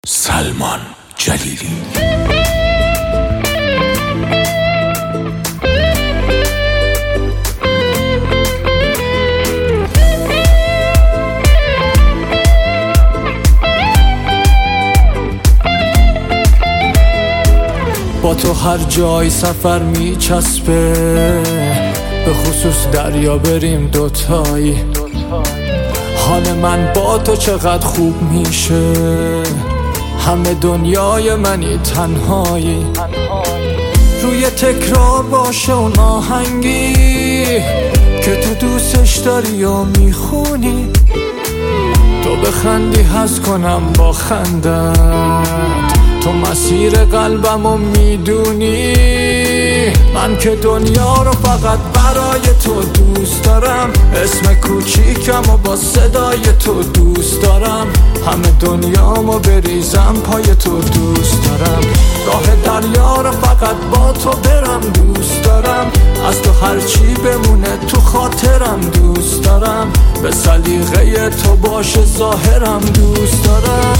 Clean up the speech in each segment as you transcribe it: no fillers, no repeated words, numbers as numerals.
سلمان جلیلی. با تو هر جای سفر میچسبه، به خصوص دریا بریم دوتایی. حال من با تو چقدر خوب میشه، همه دنیای منی تنهایی. روی تکرار باشه اون آهنگی که تو دوستش داری و میخونی، تو بخندی حس کنم با خندت، تو مسیر قلبمو میدونی. من که دنیا رو فقط برای تو دوست دارم، اسم کوچیکم و با صدای تو دوست دارم، همه دنیامو بریزم پای تو دوست دارم. راه دریا رو فقط با تو برم دوست دارم، از تو هرچی بمونه تو خاطرم دوست دارم، به سلیقه تو باشه ظاهرم دوست دارم.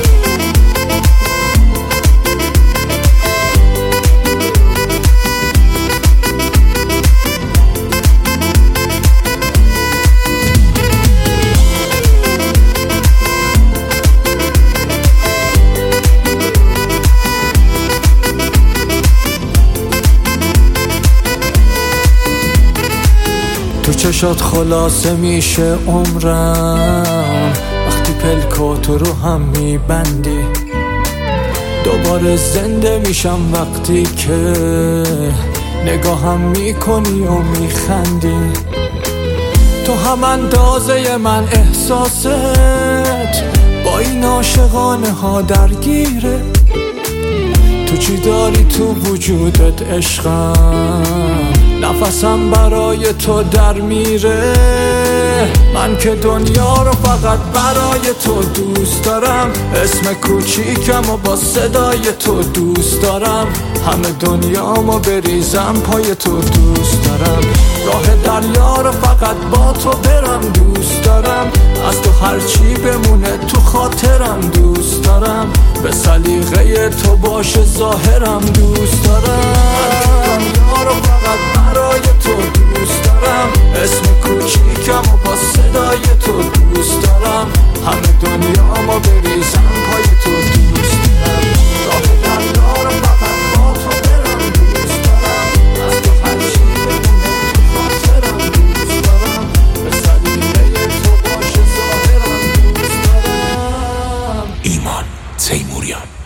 تو چشات خلاصه میشه عمرم، وقتی پلکو تو رو هم میبندی. دوباره زنده میشم وقتی که نگاهم میکنی و میخندی. تو هم اندازه من احساست با این عاشقانه ها درگیره. تو چی داری تو وجودت عشقم، نفسم برای تو در میره. من که دنیا رو فقط برای تو دوست دارم، اسم کوچیکم و با صدای تو دوست دارم، همه دنیامو بریزم پای تو دوست دارم. راه دریا رو فقط با تو برم دوست دارم، از تو هرچی بمونه تو خاطرم دوست دارم، به سلیقه تو باشه ظاهرم دوست دارم. من دنیا رو فقط برای تو دوست دارم، اسم کوچیکم و با صدای تو دوست دارم، همه دنیامو بریزم پای تو دوست دارم. راه دریا رو فقط با تو برم دوست دارم، از تو هرچی بمونه تو خاطرم دوست دارم، به سلیقه تو باشه ظاهرم دوست دارم. ایمان تیموریان.